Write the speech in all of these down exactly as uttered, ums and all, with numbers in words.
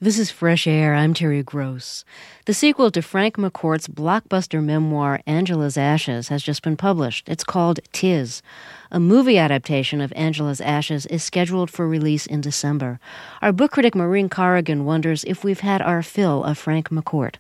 This is Fresh Air. I'm Terry Gross. The sequel to Frank McCourt's blockbuster memoir, Angela's Ashes, has just been published. It's called Tis. A movie adaptation of Angela's Ashes is scheduled for release in December. Our book critic Maureen Corrigan wonders if we've had our fill of Frank McCourt.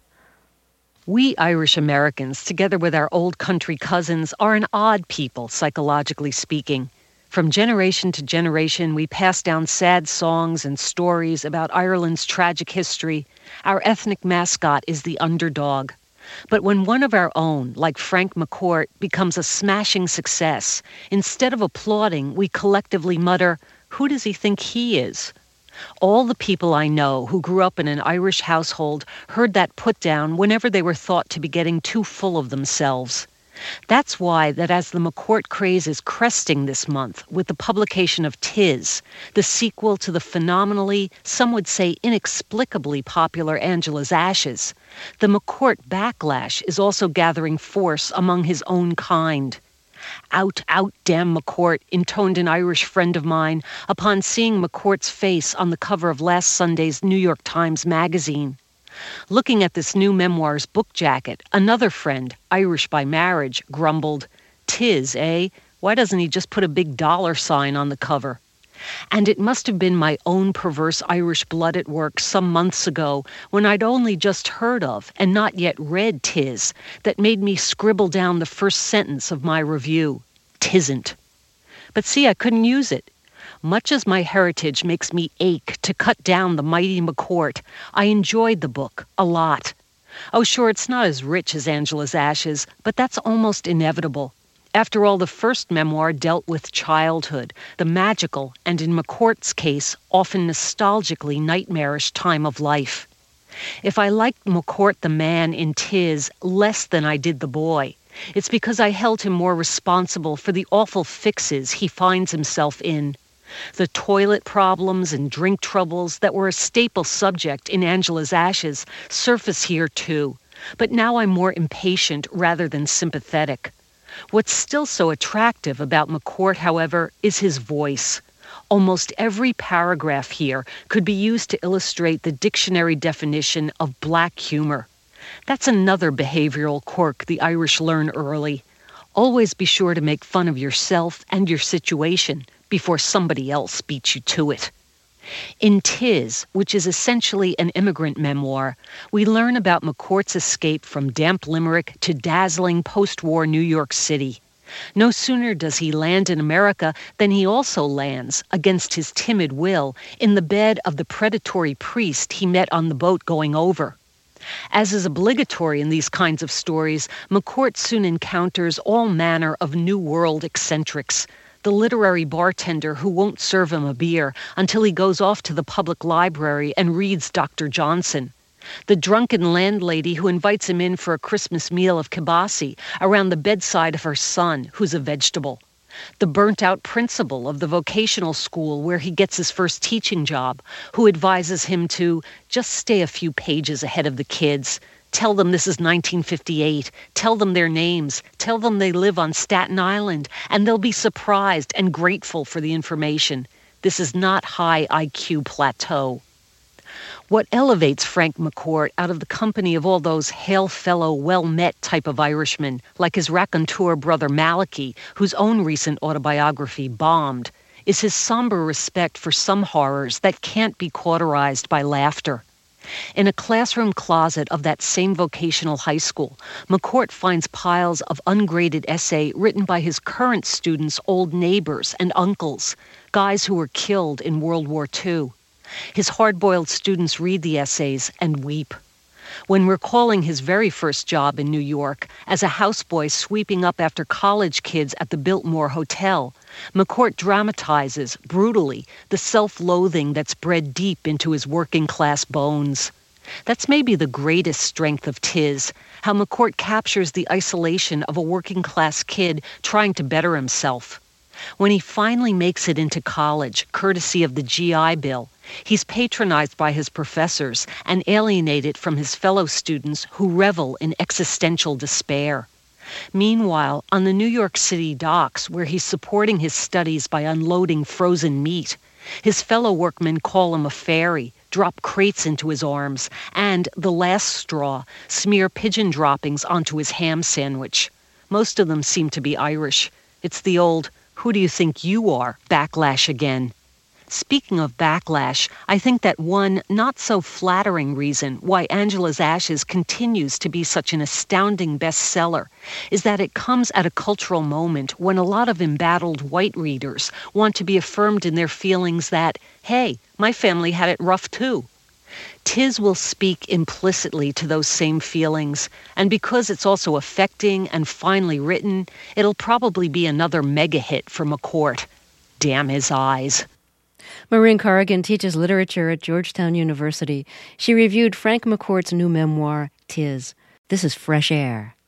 We Irish Americans, together with our old country cousins, are an odd people, psychologically speaking. From generation to generation, we pass down sad songs and stories about Ireland's tragic history. Our ethnic mascot is the underdog. But when one of our own, like Frank McCourt, becomes a smashing success, instead of applauding, we collectively mutter, "Who does he think he is?" All the people I know who grew up in an Irish household heard that put down whenever they were thought to be getting too full of themselves. That's why that as the McCourt craze is cresting this month with the publication of Tis, the sequel to the phenomenally, some would say inexplicably popular Angela's Ashes, the McCourt backlash is also gathering force among his own kind. "Out, out, damn McCourt," intoned an Irish friend of mine upon seeing McCourt's face on the cover of last Sunday's New York Times Magazine. Looking at this new memoir's book jacket, another friend, Irish by marriage, grumbled, "Tis, eh? Why doesn't he just put a big dollar sign on the cover?" And it must have been my own perverse Irish blood at work some months ago when I'd only just heard of and not yet read Tis that made me scribble down the first sentence of my review. "Tisn't." But see, I couldn't use it. Much as my heritage makes me ache to cut down the mighty McCourt, I enjoyed the book a lot. Oh, sure, it's not as rich as Angela's Ashes, but that's almost inevitable. After all, the first memoir dealt with childhood, the magical, and in McCourt's case, often nostalgically nightmarish time of life. If I liked McCourt the man in Tis less than I did the boy, it's because I held him more responsible for the awful fixes he finds himself in. The toilet problems and drink troubles that were a staple subject in Angela's Ashes surface here too, but now I'm more impatient rather than sympathetic. What's still so attractive about McCourt, however, is his voice. Almost every paragraph here could be used to illustrate the dictionary definition of black humor. That's another behavioral quirk the Irish learn early. Always be sure to make fun of yourself and your situation before somebody else beats you to it. In Tis, which is essentially an immigrant memoir, we learn about McCourt's escape from damp Limerick to dazzling post-war New York City. No sooner does he land in America than he also lands, against his timid will, in the bed of the predatory priest he met on the boat going over. As is obligatory in these kinds of stories, McCourt soon encounters all manner of New World eccentrics. The literary bartender who won't serve him a beer until he goes off to the public library and reads Doctor Johnson. The drunken landlady who invites him in for a Christmas meal of kibasi around the bedside of her son, who's a vegetable. The burnt-out principal of the vocational school where he gets his first teaching job, who advises him to just stay a few pages ahead of the kids. Tell them this is nineteen fifty-eight. Tell them their names. Tell them they live on Staten Island, and they'll be surprised and grateful for the information. This is not high I Q plateau. What elevates Frank McCourt out of the company of all those hail fellow, well-met type of Irishmen, like his raconteur brother Malachi, whose own recent autobiography bombed, is his somber respect for some horrors that can't be cauterized by laughter. In a classroom closet of that same vocational high school, McCourt finds piles of ungraded essay written by his current students' old neighbors and uncles, guys who were killed in World War Two. His hard-boiled students read the essays and weep. When recalling his very first job in New York as a houseboy sweeping up after college kids at the Biltmore Hotel, McCourt dramatizes, brutally, the self-loathing that's bred deep into his working-class bones. That's maybe the greatest strength of Tis, how McCourt captures the isolation of a working-class kid trying to better himself. When he finally makes it into college, courtesy of the G I Bill, he's patronized by his professors and alienated from his fellow students who revel in existential despair. Meanwhile, on the New York City docks, where he's supporting his studies by unloading frozen meat, His fellow workmen call him a fairy, drop crates into his arms, and, the last straw, smear pigeon droppings onto his ham sandwich. Most of them seem to be Irish. It's the old, who do you think you are, backlash again. Speaking of backlash, I think that one not-so-flattering reason why Angela's Ashes continues to be such an astounding bestseller is that it comes at a cultural moment when a lot of embattled white readers want to be affirmed in their feelings that, hey, my family had it rough too. Tis will speak implicitly to those same feelings, and because it's also affecting and finely written, it'll probably be another mega hit for McCourt. Damn his eyes. Maureen Corrigan teaches literature at Georgetown University. She reviewed Frank McCourt's new memoir, Tis. This is Fresh Air.